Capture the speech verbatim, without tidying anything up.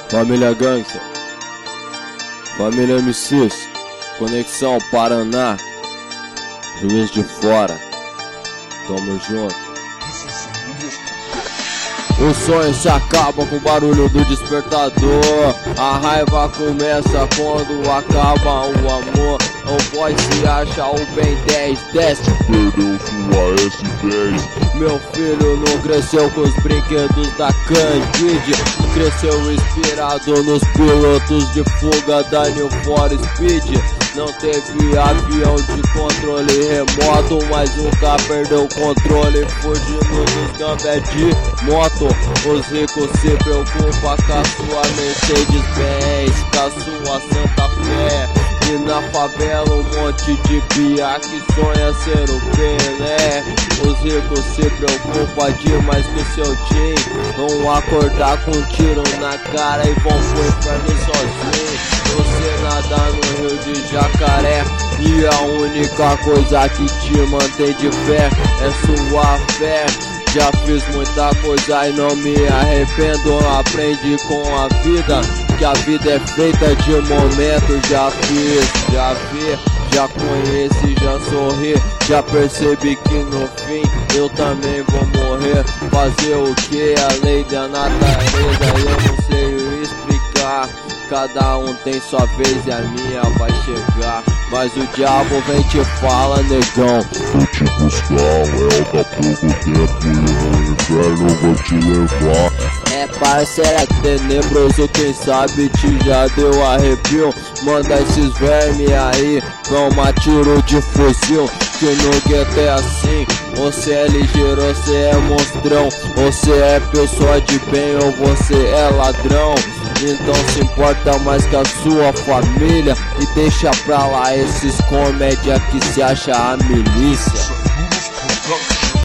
Família Gangster, Família M Cs, Conexão Paraná, Juiz de Fora, tamo junto. O sonho se acaba com o barulho do despertador. A raiva começa quando acaba o amor. O boy se acha o Ben dez, desce, perdeu sua S dez. Meu filho não cresceu com os brinquedos da Candide, cresceu inspirado nos pilotos de fuga da New For Speed. Não teve avião de controle remoto, mas nunca perdeu o controle, fugindo dos gambé de moto. Os ricos se preocupam com a sua Mercedes-Benz, com a sua Santa Fé. E na favela um monte de pia que sonha ser o Pelé. Os ricos se preocupam demais com seu time, vão acordar com um tiro na cara e vão pro inferno sozinho. Você nada no rio de Jacaré e a única coisa que te mantém de pé é sua fé. Já fiz muita coisa e não me arrependo. Aprendi com a vida que a vida é feita de momentos. Já fiz, já vi, já conheci, já sorri. Já percebi que no fim eu também vou morrer. Fazer o que? A lei da natureza eu não sei explicar. Cada um tem sua vez e a minha vai chegar. Mas o diabo vem te fala, negão, vou te buscar, é da pouco tempo e no inferno vou te levar. É parceiro, é tenebroso, quem sabe te já deu arrepio. Manda esses vermes aí, toma tiro de fuzil. Que no gueto é assim, você é ligeiro, você é monstrão. Você é pessoa de bem ou você é ladrão. Então se importa mais que a sua família e deixa pra lá esses comédia que se acha a milícia.